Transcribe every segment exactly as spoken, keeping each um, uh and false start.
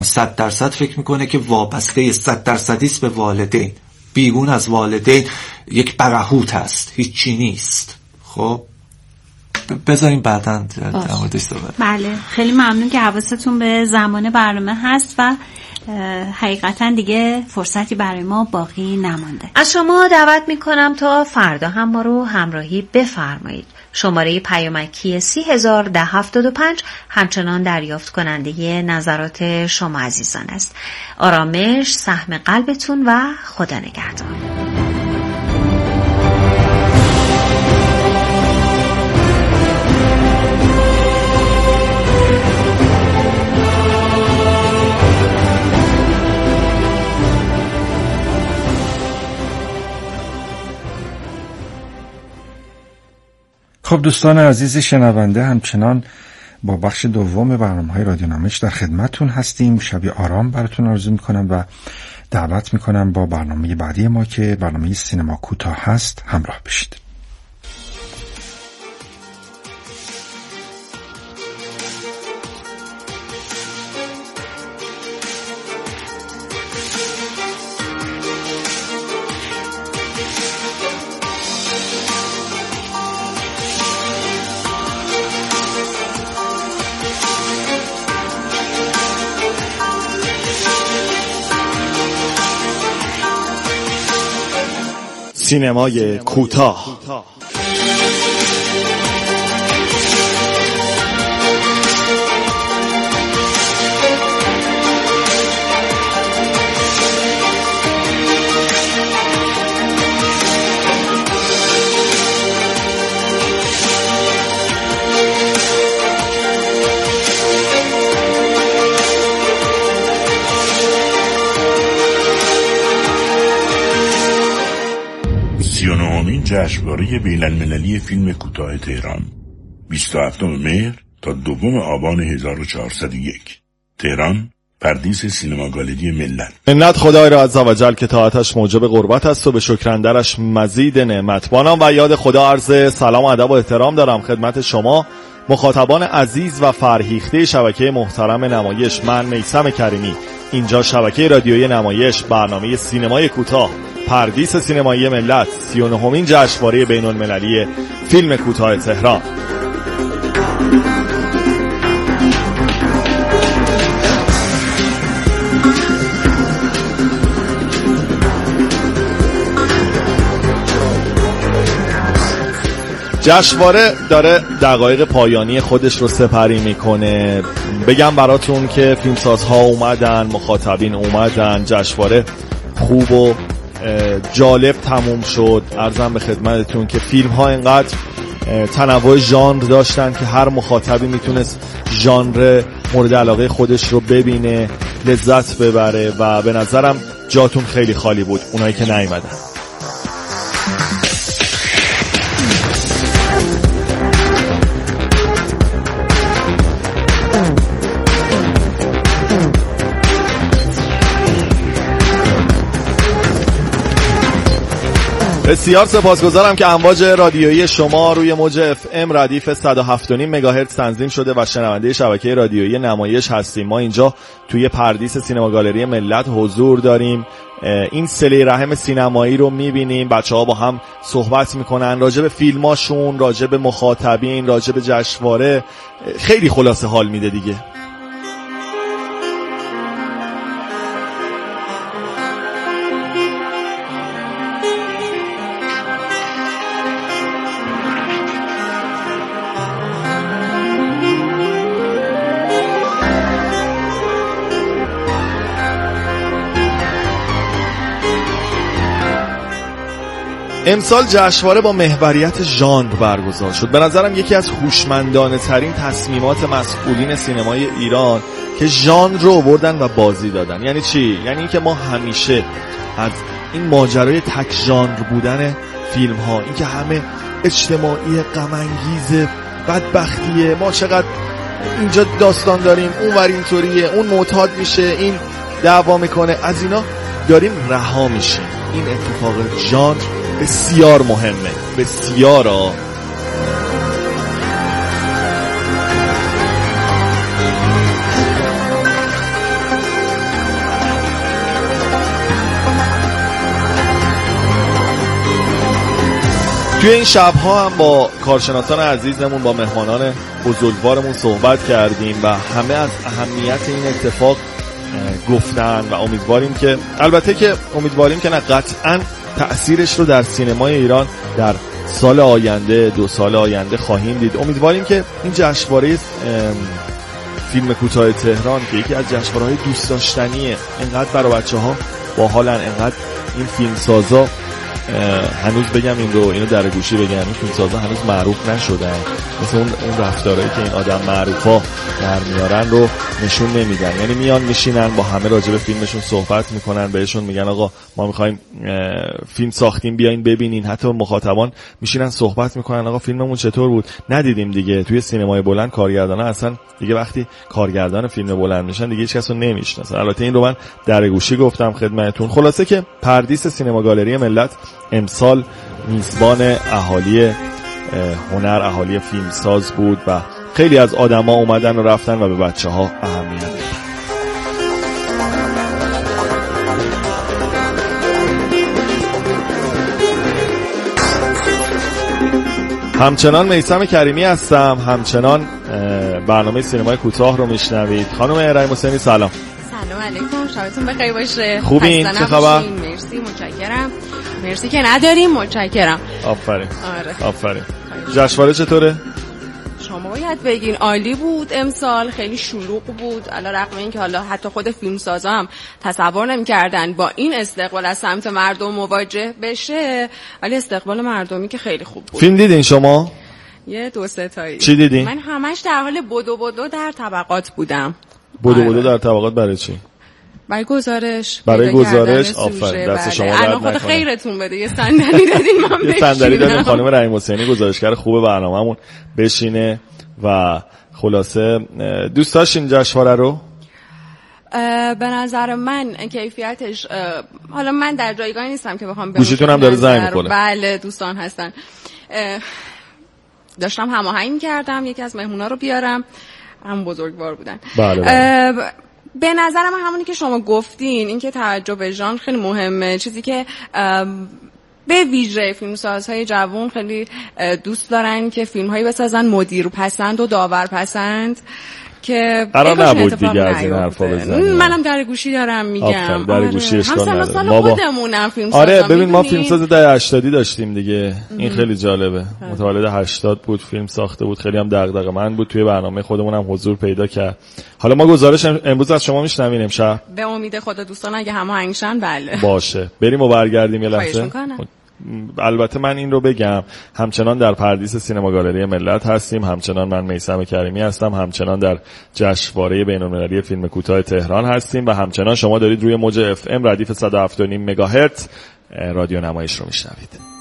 صد درصد فکر میکنه که وابسته صد درصدی است به والدین، بیرون از والدین یک برهوت هست، هیچی نیست. خب بذاریم بعداً در موردش صحبت. بله خیلی ممنون که حواستون به زمان برنامه هست و حقیقتا دیگه فرصتی برای ما باقی نمانده. از شما دعوت میکنم تا فردا هم ما رو همراهی بفرمایید. شماره پیامکی سی هزار ده هفتاد و پنج همچنان دریافت کننده نظرات شما عزیزان است. آرامش سهم قلبتون و خدا نگهدار. خب دوستان عزیز شنونده، همچنان با بخش دوم برنامه‌های رادیو نمایش در خدمتتون هستیم. شبی آرام براتون آرزو میکنم و دعوت میکنم با برنامه بعدی ما که برنامه سینما کوتاه هست همراه بشید. سینمای کوتاه. جشنواره بین‌المللی فیلم کوتاه تهران، بیست و هفتم مهر تا دوم آبان هزار و چهارصد و یک، تهران، پردیس سینما گالری ملت. منت خدای را عزوجل که طاعتش موجب قربت است و به شکرندرش مزید نعمت. با نام و یاد خدا عرض سلام و ادب و احترام دارم خدمت شما مخاطبان عزیز و فرهیخته شبکه محترم نمایش. من میثم کریمی، اینجا شبکه رادیویی نمایش، برنامه سینمای کوتاه، پردیس سینمایی ملت، سی و نهمین جشنواره بین المللی فیلم کوتاه تهران. جشنواره داره دقایق پایانی خودش رو سپری میکنه. بگم براتون که فیلمسازها اومدن، مخاطبین اومدن، جشنواره خوب و جالب تموم شد. عرضم به خدمتتون که فیلم ها اینقدر تنوع ژانر داشتن که هر مخاطبی میتونست ژانر مورد علاقه خودش رو ببینه، لذت ببره و به نظرم جاتون خیلی خالی بود اونایی که نیومدن. بسیار سپاسگزارم که امواج رادیویی شما روی موج اف ام ردیف صد و هفت و نیم مگاهرتز تنظیم شده و شنونده شبکه رادیویی نمایش هستیم. ما اینجا توی پردیس سینما گالری ملت حضور داریم. این صله رحم سینمایی رو میبینیم، بچه‌ها با هم صحبت میکنن راجع به فیلماشون، راجع به مخاطبین، راجع به جشنواره. خیلی خلاصه حال میده دیگه. امسال جشنواره با محوریت ژانر برگزار شد. به نظرم یکی از هوشمندانه ترین تصمیمات مسئولین سینمای ایران که ژانر رو آوردن و بازی دادن. یعنی چی؟ یعنی اینکه ما همیشه از این ماجرای تک ژانر بودن فیلم ها، اینکه همه اجتماعی، غم انگیز، بدبختیه، ما چقدر اینجا داستان داریم، اون ور اینطوریه، اون معتاد میشه، این دعوا میکنه، از اینا داریم رها میشیم. این اتفاق ژانر بسیار مهمه، بسیار ها. توی این شب‌ها هم با کارشناسان عزیزمون، با مهمانان بزرگوارمون صحبت کردیم و همه از اهمیت این اتفاق گفتن و امیدواریم که البته که امیدواریم که نه قطعاً تأثیرش رو در سینمای ایران در سال آینده، دو سال آینده خواهیم دید. امیدواریم که این جشنواره فیلم کوتاه تهران که یکی از جشنواره‌های دوست داشتنیه، اینقدر برای بچه‌ها باحالن، اینقدر این فیلمسازا هنوز بگم این رو اینو در گوشی بگم، این فیلمسازا هنوز معروف نشدن، مثل اون اون رفتارهایی که این آدم معروفا در میارن رو نشون نمیدن. یعنی میان میشینن با همه راجع به فیلمشون صحبت میکنن، بهشون میگن آقا ما میخوایم فیلم ساختیم بیاین ببینین، حتی مخاطبان میشینن صحبت میکنن آقا فیلممون چطور بود. ندیدیم دیگه توی سینمای بلند کارگردانا اصلا دیگه وقتی کارگردان فیلم بلند میشن دیگه هیچ کس رو نمیشناسن. البته این رو من در گوشی گفتم خدمتتون. خلاصه که پردیس سینما گالری ملت امسال میزبان اهالی هنر، اهالی فیلمساز بود و خیلی از آدما اومدن و رفتن و به بچه‌ها اهمیت دادن. همچنان میثم کریمی هستم، همچنان برنامه سینمای کوتاه رو میشنوید. خانم رحیم حسینی سلام. سلام علیکم، شبتون بخیر باشه. خوبین؟ چه خبر؟ مرسی، متشکرم. مرسی که نداریم، متشکرم. آفرین. آره. آفرین. جشنواره چطوره؟ شما باید بگین عالی بود امسال، خیلی شلوغ بود. علی رغم اینکه حالا حتی خود فیلمسازا هم تصور نمی‌کردن با این استقبال از سمت مردم مواجه بشه، ولی استقبال مردمی که خیلی خوب بود. فیلم دیدین شما؟ یه دو سه تایی. چی دیدین؟ من همش در حال بدو بدو در طبقات بودم. بدو بدو در طبقات برای چی؟ برای گزارش، برای گزارش. آفرین، دست شما درد نکنه. خود خیرتون بده. یه صندلی دادین من بشینم. یه صندلی دادین خانم رحیم حسینی گزارشگر خوب برنامه‌مون بشینه و خلاصه دوست داشتین جشنواره رو؟ به نظر من کیفیتش، حالا من در جایگاهی نیستم که بخوام گوشیتون هم داره زنگ می‌کنه. بله دوستان هستن. داشتم هماهنگ کردم یکی از مهمونا رو بیارم، هم بزرگوار بودن. بله بله. به نظر من همونی که شما گفتین، این که توجه به ژانر خیلی مهمه، چیزی که به ویژه فیلمسازهای جوان خیلی دوست دارن که فیلم‌هایی بسازن مدیر پسند و داور پسند که قرار نبود دیگه از این حرفا بزنیم. منم در گوشی دارم میگم. در گوشی اشکال نداره. هم سال خودمونم فیلمسازا. آره ببین ما فیلمساز دهه هشتاد داشتیم دیگه. این خیلی جالبه. متولد هشتاد بود، فیلم ساخته بود، خیلی هم دغدغه من بود، توی برنامه خودمونم حضور پیدا کرد. حالا ما گزارش امروز از شما میشنویم امشب. به امید خدا دوستان اگه هماهنگشن بله. باشه. بریم و برگردیم یه لحظه. البته من این رو بگم، همچنان در پردیس سینما گالری ملت هستیم، همچنان من میثم کریمی هستم، همچنان در جشنواره بین‌المللی فیلم کوتاه تهران هستیم و همچنان شما دارید روی موج اف ام ردیف صد و هفت و نیم مگاهرتز رادیو نمایش رو میشنوید.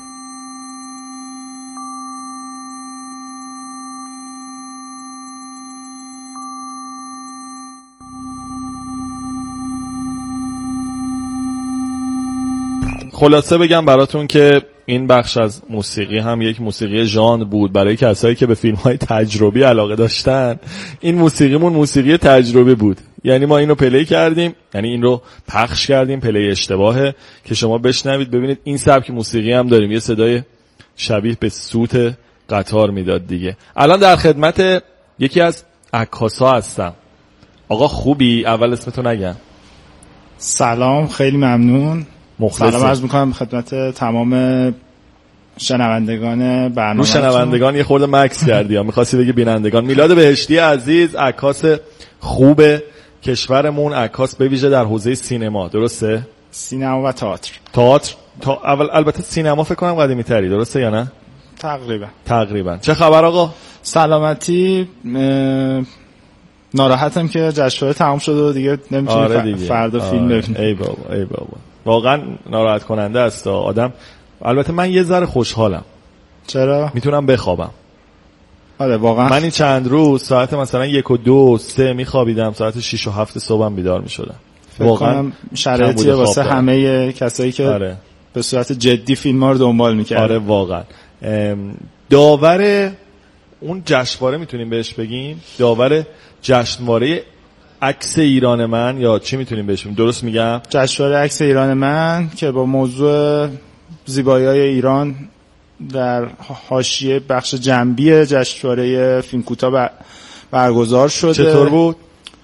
خلاصه بگم براتون که این بخش از موسیقی هم یک موسیقی ژانر بود. برای کسایی که به فیلم‌های تجربی علاقه داشتن، این موسیقیمون موسیقی تجربی بود. یعنی ما اینو پلی کردیم، یعنی این رو پخش کردیم، پلی اشتباهه که شما بشنوید ببینید این سبک موسیقی هم داریم. یه صدای شبیه به سوت قطار میداد دیگه. الان در خدمت یکی از عکاسا هستم. آقا خوبی؟ اول اسمتو نگم. سلام، خیلی ممنون. مخلص. سلام عرض میکنم خدمت تمام شنوندگان برنامه. رو شنوندگان یه خورده مکس کردی یا می‌خواستی بگی بینندگان. میلاد بهشتی عزیز، عکاس خوب کشورمون، عکاس به ویژه در حوزه سینما، درسته؟ سینما و تئاتر. تئاتر تا اول البته سینما فکر کنم قدیمی تری، درسته یا نه؟ تقریبا. تقریبا. چه خبر آقا؟ سلامتی. ناراحتم که جشنواره تمام شده و دیگه نمیتونیم آره فردا آره. فیلم ببینیم. ای بابا ای بابا. واقعا ناراحت کننده است آدم. البته من یه ذره خوشحالم. چرا؟ میتونم بخوابم. آره واقعا. من این چند روز ساعت مثلا یک و دو سه میخوابیدم، ساعت شش و هفت صبحم بیدار میشدم. واقعا شرایطی واسه همه کسایی که آره. به صورت جدی فیلم‌ها رو دنبال می‌کردن. آره واقعا. داور اون جشنواره میتونیم بهش بگیم داور جشنواره عکس ایران من، یا چی میتونیم بهش بگیم؟ درست میگم؟ جشنواره عکس ایران من که با موضوع زیبایی‌های ایران در حاشیه بخش جنبی جشنواره فیلم کوتاه برگزار شده. چطور بود؟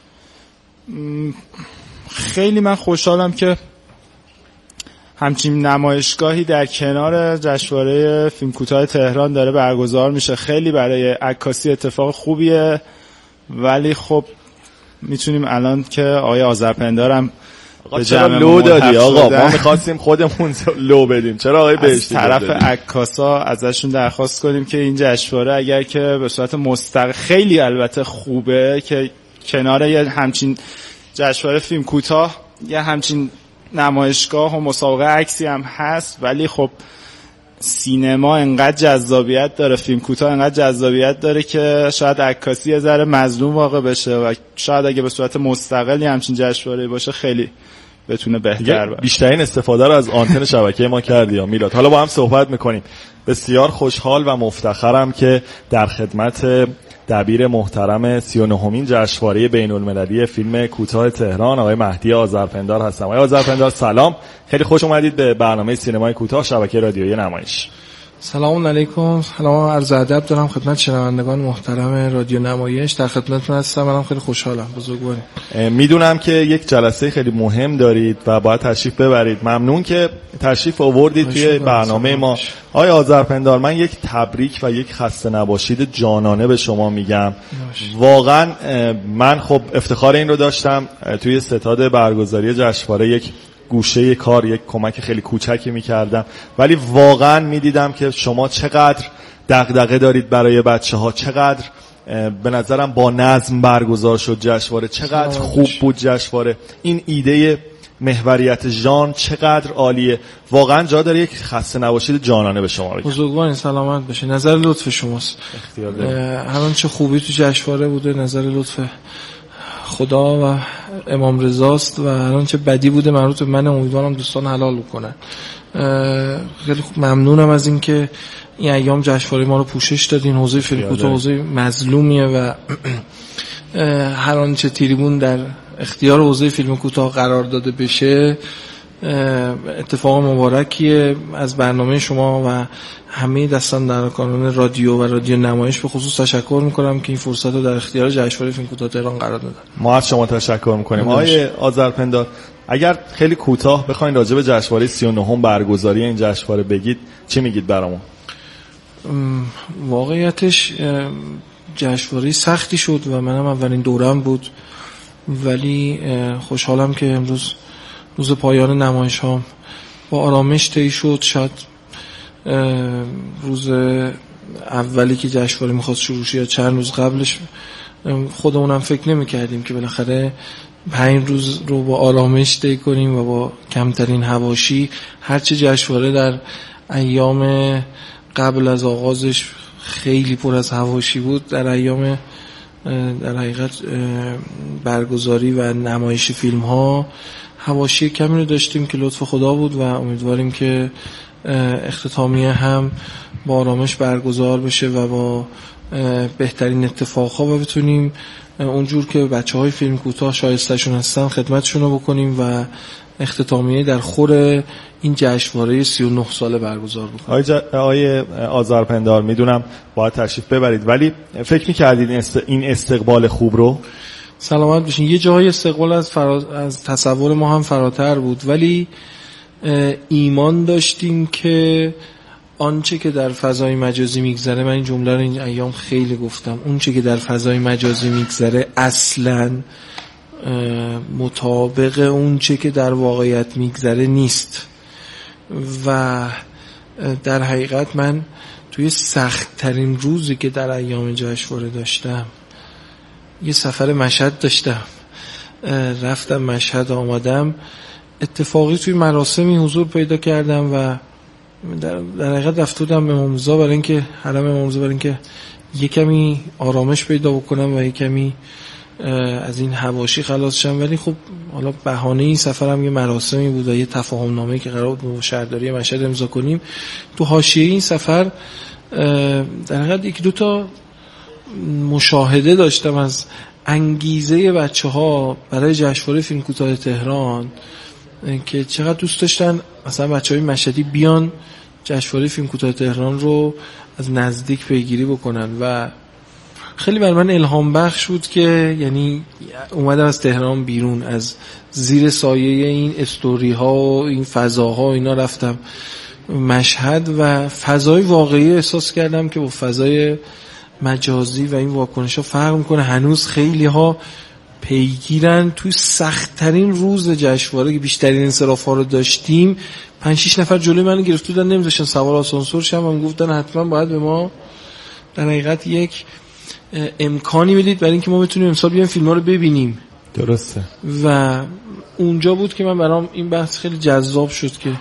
خیلی من خوشحالم که همچین نمایشگاهی در کنار جشنواره فیلم کوتاه تهران داره برگزار میشه. خیلی برای عکاسی اتفاق خوبیه، ولی خب میتونیم الان که آقای آذرپندارم به جمع لو دادی آقا، ما میخواستیم خودمون لو بدیم، چرا آقای بهشتی از طرف عکاسا ازشون درخواست کنیم که این جشنواره اگر که به صورت مستقل، خیلی البته خوبه که کنار یه همچین جشنواره فیلم کوتاه یه همچین نمایشگاه و مسابقه عکسی هم هست، ولی خب سینما انقدر جذابیت داره، فیلم کوتاه انقدر جذابیت داره که شاید عکاسی یه ذره مظلوم واقع بشه و شاید اگه به صورت مستقلی همچین جشنواره باشه خیلی بتونه بهتر باشه. بیشترین استفاده رو از آنتن شبکه ما کردی یا میلاد. حالا با هم صحبت میکنیم. بسیار خوشحال و مفتخرم که در خدمت دبیر محترم سی و نهمین جشنواره بین‌المللی فیلم کوتاه تهران آقای مهدی آذرپندار هستم. آقای آذرپندار سلام، خیلی خوش اومدید به برنامه سینمای کوتاه شبکه رادیویی نمایش. سلام علیکم، سلام عرض ادب دارم خدمت شنوندگان محترم رادیو نمایش. در خدمتتون هستم، منم خیلی خوشحالم. بزرگوارید. میدونم که یک جلسه خیلی مهم دارید و باید تشریف ببرید. ممنون که تشریف آوردید توی برنامه ما. آقای آذرپندار، من یک تبریک و یک خسته نباشید جانانه به شما میگم. واقعا من خب افتخار این رو داشتم توی ستاد برگزاری جشنواره یک گوشه کار، یک کمک خیلی کوچکی میکردم، ولی واقعا میدیدم که شما چقدر دغدغه دارید برای بچه ها، چقدر به نظرم با نظم برگزار شد جشنواره، چقدر خوب بود جشنواره، این ایده محوریت ژان چقدر عالیه. واقعا جا داره یک خسته نباشید جانانه به شما بگم. بزرگوارین سلامت بشه. نظر لطف شماست. هر چه خوبی تو جشنواره بوده نظر لطف خدا و امام رضاست و هر چه بدی بوده مربوط به من. امیدوارم دوستان حلال بکنن. خیلی ممنونم از این که این ایام جشنواره ما رو پوشش دادین. حوزه فیلم کوتاه حوزه مظلومیه و هر آنچه تریبون در اختیار حوزه فیلم کوتاه قرار داده بشه اتفاق مبارکیه. از برنامه شما و همه دستاندرکاران رادیو و رادیو نمایش به خصوص تشکر میکنم که این فرصت رو در اختیار جشنواره فیلم کوتاه تهران قرار دادن. ما از شما تشکر میکنیم. آقای آذرپندار، اگر خیلی کوتاه بخواید راجع به جشنواره سی و نهم برگزاری این جشنواره بگید چی میگید برامون؟ واقعیتش جشنواره سختی شد و منم اولین دورم بود، ولی خوشحالم که امروز روز پایان نمایش ها با آرامش طی شد. شاید روز اولی که جشنواره میخواست شروع شه یا چند روز قبلش خودمونم فکر نمی کردیم که بالاخره پنج روز رو با آرامش طی کنیم و با کمترین حواشی. هرچه جشنواره در ایام قبل از آغازش خیلی پر از حواشی بود، در ایام در حقیقت برگزاری و نمایش فیلم ها حواشی کمی رو داشتیم که لطف خدا بود و امیدواریم که اختتامیه هم با آرامش برگزار بشه و با بهترین اتفاقها و بتونیم اونجور که بچه های فیلم کوتاه شایستشون هستن خدمتشون رو بکنیم و اختتامیه در خور این جشنواره سی و نه ساله برگزار بکنیم. آقای, ج... آقای آذرپندار، میدونم باید تشریف ببرید، ولی فکر میکردید است... این استقبال خوب رو؟ سلامت بشین. یه جای استقبال از, فرا... از تصور ما هم فراتر بود، ولی ایمان داشتیم که آنچه که در فضای مجازی میگذره، من این جمله رو این ایام خیلی گفتم، اونچه که در فضای مجازی میگذره اصلاً مطابق اونچه که در واقعیت میگذره نیست. و در حقیقت من توی سخت ترین روزی که در ایام جشنواره داشتم یه سفر مشهد داشتم، رفتم مشهد آمدم، اتفاقی توی مراسمی حضور پیدا کردم و در, در حقیقت رفته بودم به امام رضا برای اینکه حرم امام رضا برای اینکه یه کمی آرامش پیدا بکنم و یه کمی از این حواشی خلاص شم. ولی خب حالا بهانه این سفرم یه مراسمی بود و یه تفاهم نامه‌ای که قرار بود با شهرداری مشهد امضا کنیم. تو حاشیه این سفر در حقیقت یک دو تا مشاهده داشتم از انگیزه بچه‌ها برای جشنواره فیلم کوتاه تهران که چقدر دوست داشتن مثلا بچه‌های مشهدی بیان جشنواره فیلم کوتاه تهران رو از نزدیک پیگیری بکنن و خیلی برای من الهام بخش بود که یعنی اومدم از تهران بیرون، از زیر سایه این استوری ها و این فضاها و اینا رفتم مشهد و فضای واقعی احساس کردم که با فضای مجازی و این واکنش ها فرق میکنه. هنوز خیلی ها پیگیرن. توی سخت‌ترین روز جشنواره که بیشترین انصراف ها رو داشتیم، پنج شش نفر جلوی من گرفته بودن، نمیذاشتن سوار آسانسور شم و گفتن حتما باید به ما در حقیقت یک امکانی بدید برای اینکه ما بتونیم امسال بیایم فیلم‌ها رو ببینیم. درسته. و اونجا بود که من برام این بحث خیلی جذاب شد که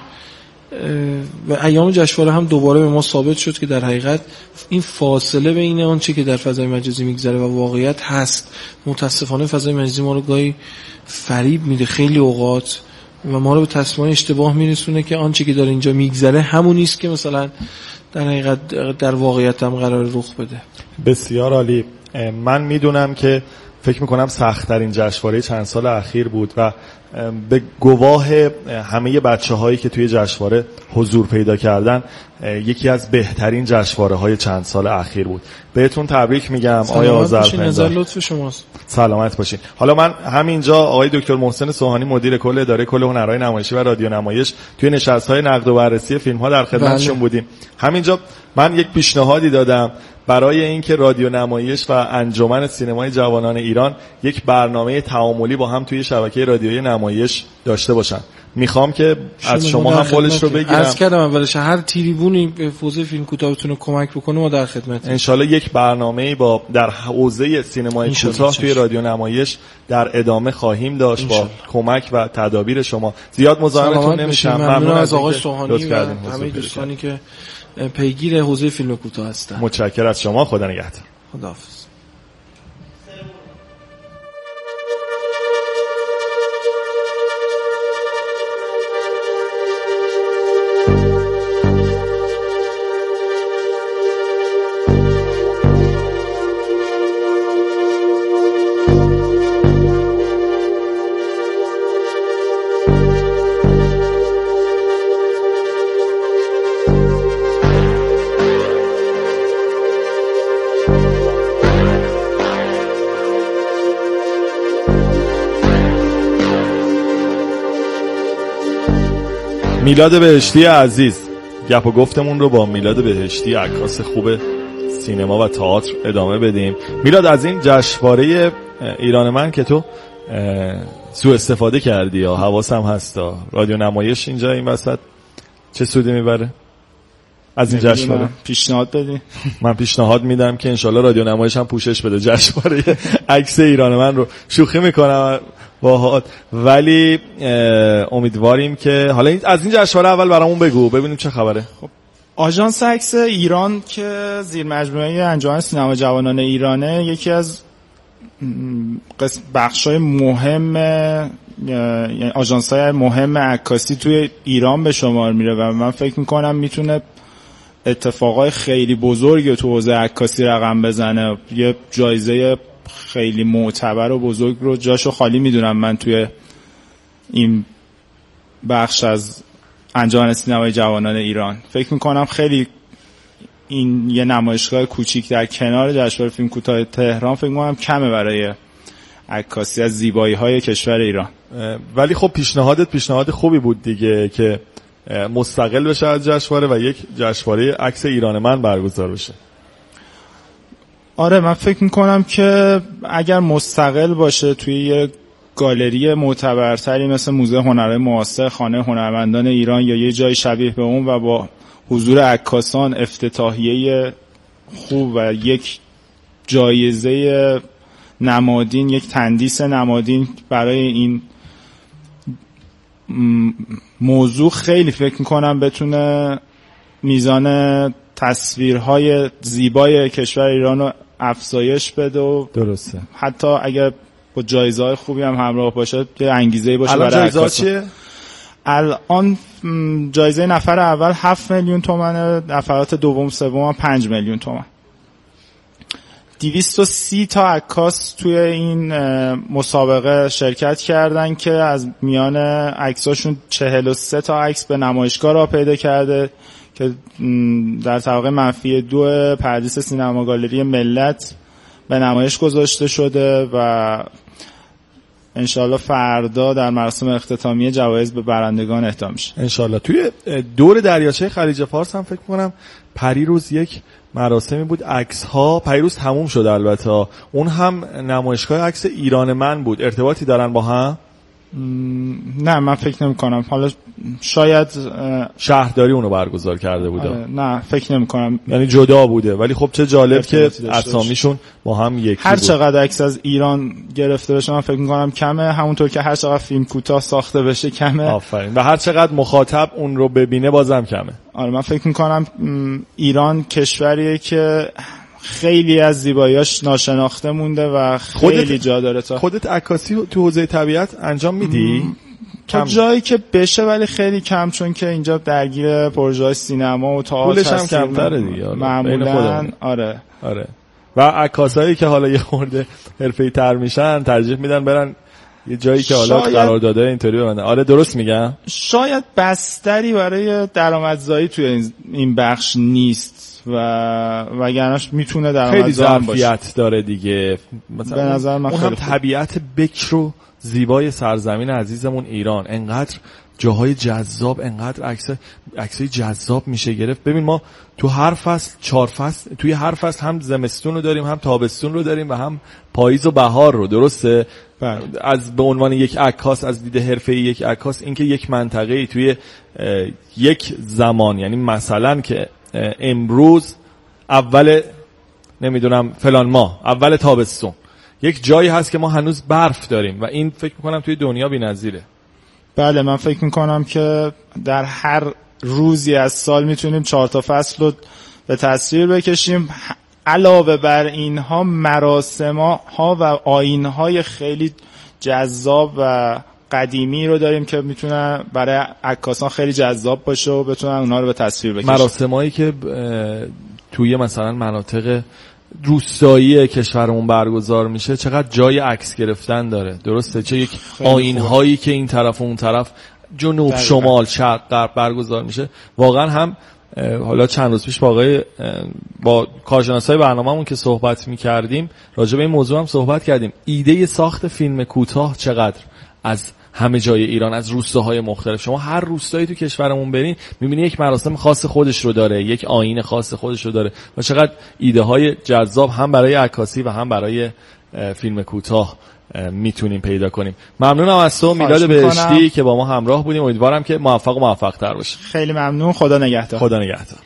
و ایام جشنواره هم دوباره به ما ثابت شد که در حقیقت این فاصله بین اون چه که در فضای مجازی میگذره و واقعیت هست. متاسفانه فضای مجازی ما رو گاهی فریب میده خیلی اوقات و ما رو به تصمیم اشتباه میرسونه که آنچه که داره اینجا میگذره همون نیست که مثلا در حقیقت در واقعیت هم قرار رخ بده. بسیار عالی. من میدونم که فکر میکنم سخت‌ترین جشنواره چند سال اخیر بود و به گواه همه بچه هایی که توی جشنواره حضور پیدا کردن یکی از بهترین جشنواره های چند سال اخیر بود. بهتون تبریک میگم آقای آذرپنجان. لطف شماست. سلامت باشین. حالا من همینجا آقای دکتر محسن سوهانی مدیر کل اداره کل هنرهای نمایشی و رادیو نمایش توی نشست‌های نقد و بررسی فیلم ها در خدمتشون بله. بودیم. همینجا من یک پیشنهادی دادم برای اینکه رادیو نمایش و انجمن سینمای جوانان ایران یک برنامه تعاملی با هم توی شبکه رادیویی نمایش داشته باشن. میخوام که از شما هم قولش رو بگیرم. عرض کردم اولش هر تریبونی به حوزه فیلم کوتاه بتونه کمک بکنه ما در خدمتیم. ان شاءالله یک برنامه‌ای با در حوزه سینمای کوتاه توی رادیو نمایش در ادامه خواهیم داشت با کمک و تدابیر شما. زیاد مزاحمتون نمیشم. ممنون از آقای سوهانی و همه دوستانی که پیگیر حوزه فیلم کوتاه هستن. متشکرم از شما. خدا نگهدار. خداحافظ. میلاد بهشتی عزیز، گپ و گفتمون رو با میلاد بهشتی عکاس خوب سینما و تئاتر ادامه بدیم. میلاد، از این جشنواره ایران من که تو سوء استفاده کردی یا حواسم هستا، رادیو نمایش اینجا این وسط چه سودی میبره از این جشنواره؟ پیشنهاد بدی؟ من پیشنهاد میدم که انشالله رادیو نمایش هم پوشش بده جشنواره عکس ایران من رو. شوخی میکنم باهات، ولی امیدواریم که حالا از این جشنواره اول برامون بگو ببینیم چه خبره. خب آژانس عکس ایران که زیر مجموعه انجمن سینما جوانان ایرانه، یکی از بخشای مهم یعنی آژانس‌های مهم عکاسی توی ایران به شمار میره و من فکر میکنم میتونه اتفاقای خیلی بزرگی تو حوزه عکاسی رقم بزنه. یه جایزه خیلی معتبر و بزرگ رو جاشو خالی میدونم من توی این بخش از انجمن سینمای جوانان ایران. فکر میکنم خیلی این یه نمایشگاه کوچیک در کنار جشنواره فیلم کوتاه تهران فکر میکنم کمه برای عکاسی از زیبایی های کشور ایران. ولی خب پیشنهادت پیشنهاد خوبی بود دیگه که مستقل بشه از جشنواره و یک جشنواره عکس ایران من برگزار بشه. آره من فکر میکنم که اگر مستقل باشه توی یه گالری معتبرتری مثل موزه هنرهای معاصر، خانه هنرمندان ایران یا یه جای شبیه به اون و با حضور عکاسان، افتتاحیه خوب و یک جایزه نمادین، یک تندیس نمادین برای این موضوع، خیلی فکر میکنم بتونه میزان تصویرهای زیبای کشور ایران رو افزایش بده و درسته حتی اگر با جایزه‌های خوبی هم همراه باشه یه انگیزه‌ای باشه برای عکاسان. الان جایزه چیه؟ الان جایزه نفر اول هفت میلیون تومنه، نفرات دوم سوم هم پنج میلیون تومن. دویست و سی تا عکاس توی این مسابقه شرکت کردن که از میان عکساشون چهل و سه تا عکس به نمایشگاه راه پیدا کرده که در طبقه منفی دو پردیس سینما گالری ملت به نمایش گذاشته شده و انشالله فردا در مراسم اختتامیه جوایز به برندگان اهدا میشه. انشالله. توی دور دریاچه خلیج فارس هم فکر کنم پریروز یک مراسمی بود، عکس ها پریروز تموم شد البته، اون هم نمایشگاه عکس ایران من بود. ارتباطی دارن با هم؟ نه من فکر نمی کنم. حالا شاید شهرداری اونو برگزار کرده بوده. نه فکر نمی کنم، یعنی جدا بوده. ولی خب چه جالب که اسامیشون با هم یکی هر بود. چقدر عکس از ایران گرفته بشه من فکر می کنم کمه، همونطور که هر چقدر فیلم کوتاه ساخته بشه کمه. آفرین. و هر چقدر مخاطب اون رو ببینه بازم کمه. آره من فکر می کنم ایران کشوریه که خیلی از زیباییاش ناشناخته مونده و خیلی خودت جا داره. تا خودت عکاسی تو حوزه طبیعت انجام میدی؟ تا جایی که بشه ولی خیلی کم، چون که اینجا درگیر پروژه‌های سینما و تئاتر پولش هم کمتره دیگه معمولاً. آره آره. و عکاسایی که حالا یه خورده حرفه‌ای تر میشن ترجیح میدن برن یه جایی که حالا قراردادهای اینطوری ببندن. آره درست میگم. شاید بستری برای درآمدزایی توی این بخش نیست و وگرنه میتونه درآمدزایی خیلی ظرفیت داره دیگه. مثلا به نظر من اون هم طبیعت بکر و زیبای سرزمین عزیزمون ایران، انقدر جاهای جذاب، انقدر عکس عکسای جذاب میشه گرفت. ببین ما تو هر فصل چهار فصل، توی هر فصل هم زمستون رو داریم، هم تابستون رو داریم و هم پاییز و بهار رو. درسته؟ بله. از به عنوان یک عکاس، از دید حرفه‌ای یک عکاس، اینکه یک منطقه‌ای توی یک زمان، یعنی مثلا که امروز اول نمیدونم فلان ماه، اول تابستون، یک جایی هست که ما هنوز برف داریم و این فکر میکنم توی دنیا بی‌نظیره. بله من فکر میکنم که در هر روزی از سال میتونیم چهار تا فصل رو به تصویر بکشیم. علاوه بر اینها مراسم ها و آیین های خیلی جذاب و قدیمی رو داریم که میتونه برای عکاسان خیلی جذاب باشه و بتونن اونها رو به تصویر بکشن. مراسمایی که توی مثلا مناطق روستایی کشورمون برگزار میشه چقدر جای عکس گرفتن داره. درسته؟ چه یک آیین‌هایی که این طرف و اون طرف، جنوب دقیقا. شمال شرق غرب برگزار میشه. واقعا هم حالا چند روز پیش با آقای با کارشناسای برنامه‌مون که صحبت می‌کردیم راجع به این موضوع هم صحبت کردیم. ایده ساخت فیلم کوتاه چقدر از همه جای ایران، از روستاهای مختلف، شما هر روستایی تو کشورمون برین میبینی یک مراسم خاص خودش رو داره، یک آیین خاص خودش رو داره و چقدر ایده های جذاب هم برای عکاسی و هم برای فیلم کوتاه میتونیم پیدا کنیم. ممنونم از تو میلاد بهشتی که با ما همراه بودیم. امیدوارم که موفق و موفق تر باشی. خیلی ممنون. خدا نگهدار. خدا نگهدار.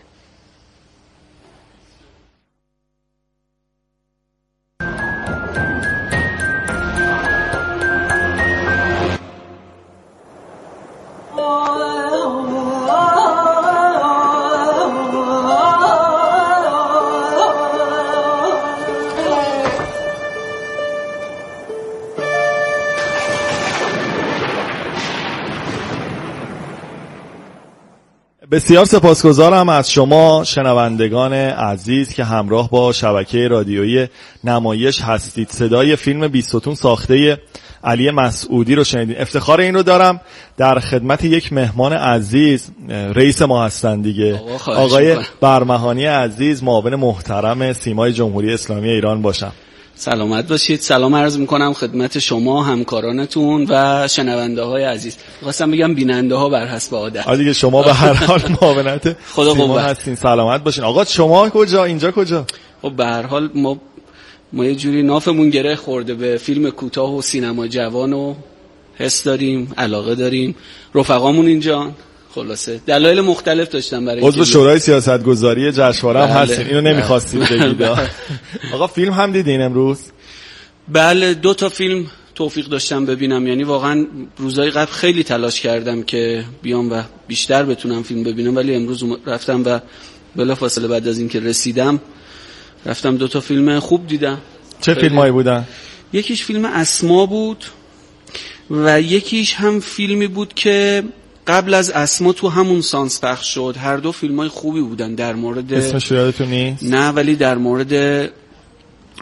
بسیار سپاسگزارم از شما شنوندگان عزیز که همراه با شبکه رادیویی نمایش هستید. صدای فیلم بیستون ساخته علی مسعودی رو شنیدید. افتخار این رو دارم در خدمت یک مهمان عزیز، رئیس ما هستن دیگه، آقا آقای برمهانی عزیز، معاون محترم سیمای جمهوری اسلامی ایران باشم. سلامت باشید. سلام عرض میکنم خدمت شما، همکارانتون و شنونده های عزیز. خواستم بگم بیننده ها بر حسب عادت. آ دیگه شما به هر حال معاونت خدا سیما هستین. سلامت باشین. آقا شما کجا، اینجا کجا؟ خب به هر حال ما ما یه جوری نافمون گره خورده به فیلم کوتاه و سینما جوان و حس داریم، علاقه داریم. رفقامون اینجا خلاصه دلایل مختلف داشتن برای عضو شورای سیاستگذاری جشنواره هم هستین. اینو نمی‌خواستید بگید. آقا فیلم هم دیدین امروز؟ بله دو تا فیلم توفیق داشتم ببینم. یعنی واقعا روزهای قبل خیلی تلاش کردم که بیام و بیشتر بتونم فیلم ببینم، ولی امروز رفتم و بلافاصله بعد از اینکه رسیدم رفتم دو تا فیلم خوب دیدم. چه فیلمایی بودن؟ یکیش فیلم اسما بود و یکیش هم فیلمی بود که قبل از اسما تو همون سانس پخش شد. هر دو فیلمای خوبی بودن. در مورد اسمش یادتون نیست؟ نه، ولی در مورد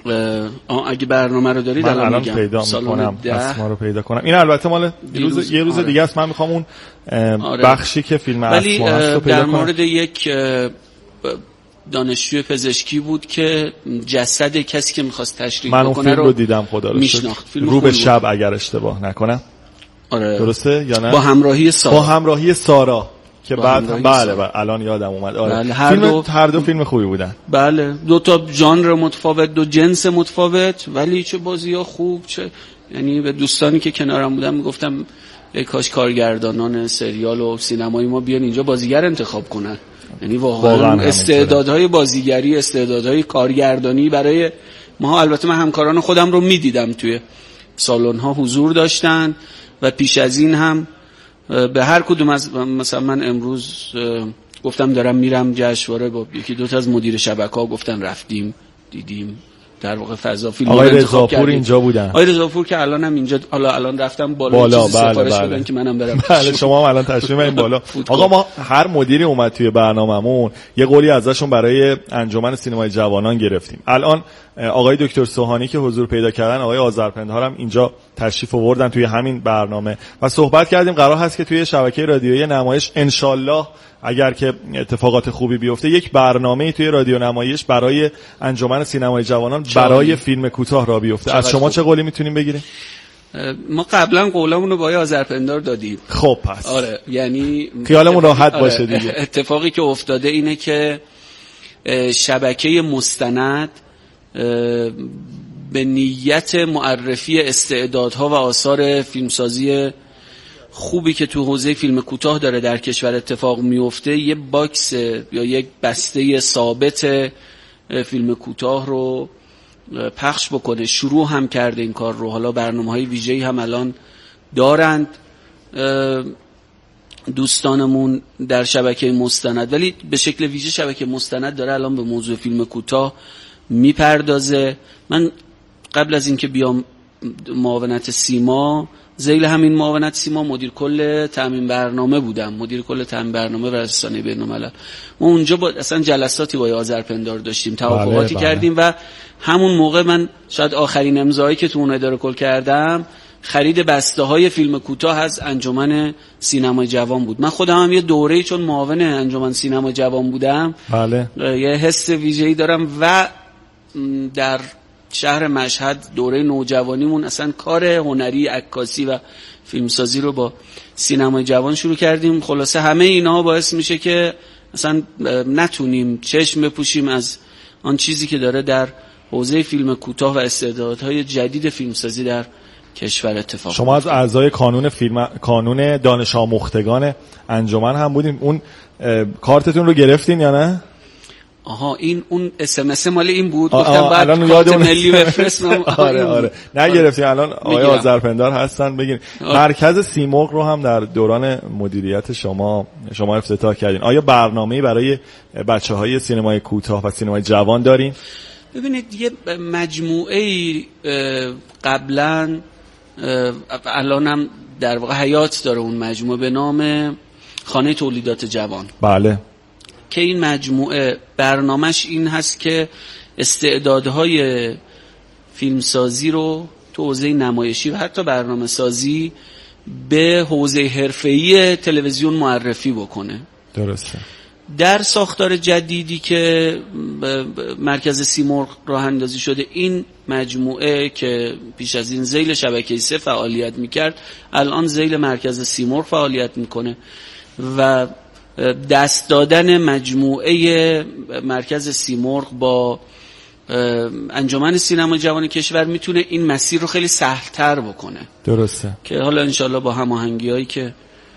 اگه برنامه رو دارید الان میگم پیدا میکنم اسما رو پیدا کنم. این البته مال روز یه روز آره. دیگه است. من میخوام اون آره. بخشی که فیلم اسما هست رو پیدا در کنم. مورد یک دانشجوی پزشکی بود که جسد کسی که میخواست تشریح بکنه رو من اون فیلم رو دیدم خدا رو میشناخت. رو به شب اگر اشتباه نکنم. آره. درسته یا نه؟ با همراهی سارا. با همراهی سارا که بعد بله بله الان یادم اومد. آره. بله. هر فیلم دو هر دو فیلم خوبی بودن. بله دو تا ژانر متفاوت، دو جنس متفاوت، ولی چه بازی‌ها خوب، چه یعنی به دوستانی که کنارم بودم میگفتم ای کاش کارگردانان سریال و سینمایی ما بیان اینجا بازیگر انتخاب کنن. یعنی واقعا استعدادهای بازیگری، استعدادهای کارگردانی برای ما، البته من همکاران خودم رو میدیدم توی سالن‌ها حضور داشتن و پیش از این هم به هر کدوم از مثلا من امروز گفتم دارم میرم جشنواره، با یکی دو تا از مدیر شبکه‌ها گفتن رفتیم دیدیم در واقع فضا فیلم آقای رضاپور اینجا بودن. آقای رضاپور که الان هم اینجا، حالا الان رفتم بالا, بالا چیزی بله سفارش بله. بدن که منم برم. بله شما هم الان تشریف این بالا. آقا ما هر مدیری اومد توی برنامه‌مون یه قولی ازشون برای انجمن سینمای جوانان گرفتیم. الان آقای دکتر سوهانی که حضور پیدا کردن، آقای آذرپندار هم اینجا تشریف آوردن توی همین برنامه و صحبت کردیم. قرار هست که توی شبکه رادیویی نمایش انشالله اگر که اتفاقات خوبی بیفته یک برنامه‌ای توی رادیو نمایش برای انجمن سینمای جوانان برای فیلم کوتاه را بیفته. از شما خوب. چه قولی میتونیم بگیریم؟ ما قبلا قولمون رو با آقای آذرپندار دادیم. خب پس آره یعنی خیالمون راحت آره. باشه دیگه. اتفاقی که افتاده اینه که شبکه مستند به نیت معرفی استعدادها و آثار فیلمسازی خوبی که تو حوزه فیلم کوتاه داره در کشور اتفاق میفته، یه باکس یا یک بسته ثابت فیلم کوتاه رو پخش بکنه. شروع هم کرده این کار رو، حالا برنامه‌های ویژه‌ای هم الان دارند دوستانمون در شبکه مستند، ولی به شکل ویژه شبکه مستند داره الان به موضوع فیلم کوتاه میپردازه. من قبل از اینکه بیام معاونت سیما، ذیل همین معاونت سیما مدیر کل تامین برنامه بودم، مدیر کل تامین برنامه و رسانه بین‌الملل. ما اونجا با اصلا جلساتی با آذرپندار داشتیم، توافقاتی بله، کردیم بله. و همون موقع من شاید آخرین امضایی که تو اون اداره کل کردم خرید بسته های فیلم کوتاه از انجمن سینما جوان بود. من خودم هم یه دوره‌ای چون معاون انجمن سینما جوان بودم بله. یه حس ویژه‌ای دارم و در شهر مشهد دوره نوجوانیمون اصلا کار هنری، عکاسی و فیلمسازی رو با سینما جوان شروع کردیم. خلاصه همه اینا باعث میشه که اصلا نتونیم چشم بپوشیم از آن چیزی که داره در حوزه فیلم کوتاه و استعدادهای جدید فیلمسازی در کشور اتفاق. شما از اعضای کانون فیلم کانون دانش آموختگان انجمن هم بودین. اون کارتتون رو گرفتین یا نه؟ آها این اون اس ام اس مال این بود. گفتم بعد کارت ملی بفرستم. آره آره نگرفتین. الان آقای آذرپندار هستن بگین. مرکز سیمرغ رو هم در دوران مدیریت شما شما افتتاح کردین. آیا برنامه‌ای برای بچه‌های سینمای کوتاه و سینمای جوان دارین؟ ببینید یه مجموعه قبلا الانم در واقع حیات داره اون مجموعه به نام خانه تولیدات جوان. بله. که این مجموعه برنامهش این هست که استعدادهای فیلمسازی رو تو حوزه نمایشی و حتی برنامه سازی به حوزه حرفه‌ای تلویزیون معرفی بکنه. درسته. در ساختار جدیدی که مرکز سیمرغ راه اندازی شده، این مجموعه که پیش از این ذیل شبکه سه فعالیت میکرد الان ذیل مرکز سیمرغ فعالیت میکنه و دست دادن مجموعه مرکز سیمرغ با انجمن سینما جوان کشور میتونه این مسیر رو خیلی سهل‌تر بکنه. درسته. که حالا انشالله با هماهنگی‌هایی که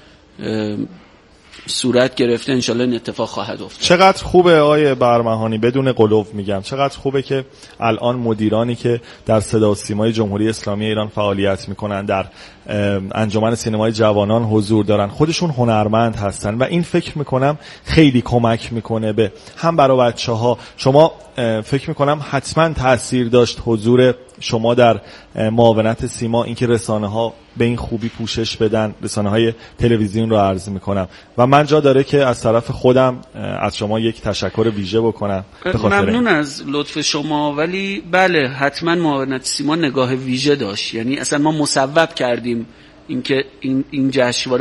صورت گرفته انشالله این اتفاق خواهد افتاد. چقدر خوبه آقای برمهانی، بدون غلو میگم، چقدر خوبه که الان مدیرانی که در صدا و سیمای جمهوری اسلامی ایران فعالیت میکنن، در انجمن سینمای جوانان حضور دارن، خودشون هنرمند هستن و این فکر میکنم خیلی کمک میکنه به هم برای بچه‌ها. شما فکر میکنم حتما تأثیر داشت حضور شما در معاونت سیما، اینکه رسانه ها به این خوبی پوشش بدن، رسانه های تلویزیون رو عرض میکنم و من جا داره که از طرف خودم از شما یک تشکر ویژه بکنم. ممنون از لطف شما، ولی بله حتما معاونت سیما نگاه ویژه داشت. یعنی اصلا ما مصوب کردیم اینکه این این جشنواره